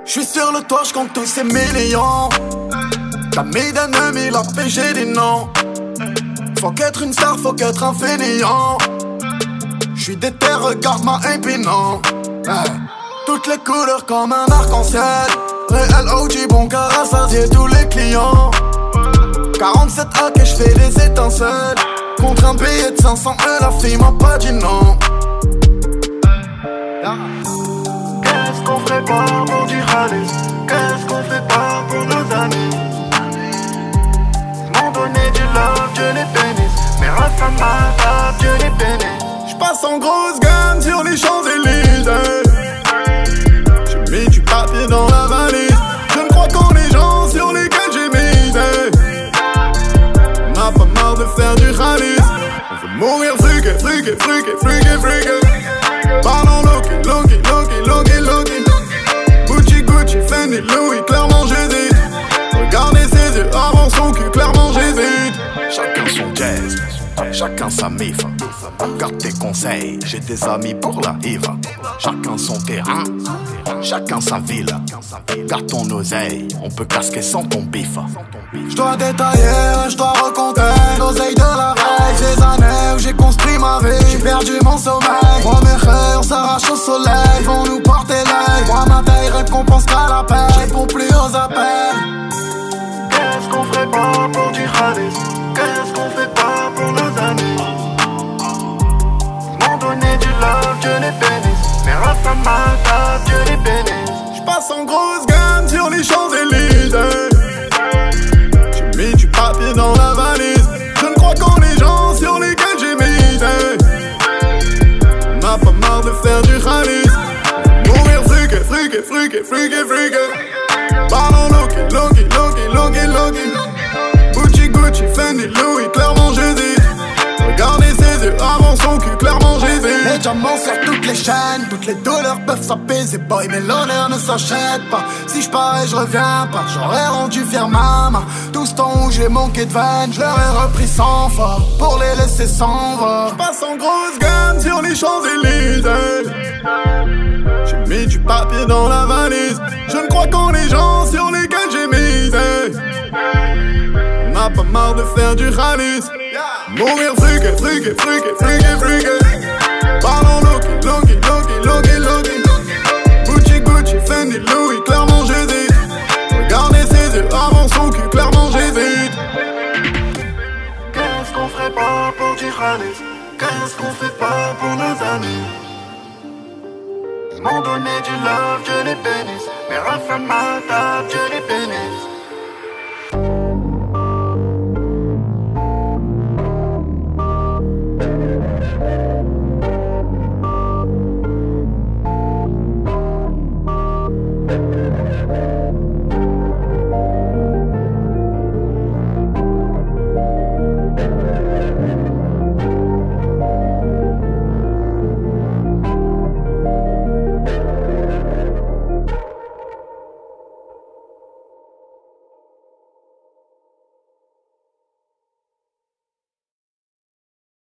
J'suis sur le toit, j'compte tous ces millions. T'as mis d'ennemis, la paix, j'ai dit non. Faut qu'être une star, faut qu'être un fainéant. J'suis déter, regarde-moi impinant. Toutes les couleurs comme un arc-en-ciel. Réel OG, bon cœur rassasié tous les clients. 47 AK et j'fais des étincelles. Contre un billet de 500 la fille m'a pas dit non. Qu'est-ce qu'on ferait pas pour du Khalis? Qu'est-ce qu'on fait pas pour nos amis? M'ont donné du love, Dieu les bénisse. Mais Rafa m'a Dieu les bénisse. J'passe en grosse gamme sur les Champs-Élysées. J'ai mis du papier dans la valise. Je ne crois qu'en les gens sur lesquels j'ai misé. On n'a pas marre de faire du Khalis. On veut mourir friqué, friqué, friqué, friqué, friqué. Parlons Loki, Loki, Loki, Loki, Loki. Gucci, Gucci, Fendi, Louis, clairement j'hésite. Regardez ses yeux avant son cul, clairement j'hésite. Chacun son jazz, chacun sa mif. Garde tes conseils, j'ai des amis pour la hive. Chacun son terrain, chacun sa ville. Garde ton oseille, on peut casquer sans ton bif. J'dois détailler, j'dois recompter l'oseille de la veille. Ces années où j'ai construit ma vie, j'ai perdu mon sommeil. Moi mes frères s'arrachent au soleil, vont nous porter l'œil. Moi ma taille récompense qu'à la paix, je réponds plus aux appels. Qu'est-ce qu'on ferait pas pour du Khalis? Qu'est-ce qu'on fait pas pour nos amis? M'ont donné du love, Dieu les bénisse. Mais Rafa m'a Dieu les bénisse. J'passe en grosse gamme sur les Champs-Élysées. J'ai mis du papier dans la valise. Je ne crois qu'en les gens sur lesquels j'ai misé. On n'a pas marre de faire du Khalis. Mourir friqué, friqué, friqué, friqué, friqué. Parlons Loki, Loki, Loki, Loki, Loki. Gucci, Gucci, Fendi, Louis, clairement j'hésite. Regardez ses yeux avant son cul, clairement j'hésite. Les diamants sur toutes les chaînes, toutes les douleurs peuvent s'apaiser, boy, mais l'honneur ne s'achète pas. Si je parais, je reviens pas, j'aurais rendu fier maman. Tout ce temps où j'ai manqué de veine, je leur ai repris 100 fois pour les laisser sans voix. J'passe en grosse gamme sur les Champs-Élysées. J'ai mis du papier dans la valise. Je ne crois qu'en les gens sur lesquels j'ai misé. On n'a pas marre de faire du Khalis. Mourir friqué, friqué, friqué, friqué, friqué. Parlons Loki, Loki, Loki, Loki, Loki. Gucci, Gucci, Fendi, Louis, clairement j'hésite. Regardez ses yeux avant son cul, clairement j'hésite. Qu'est-ce qu'on ferait pas pour du Khalis? Qu'est-ce qu'on fait pas pour nos amis? Ils m'ont donné du love, Dieu les bénisse. Mais Rafa m'a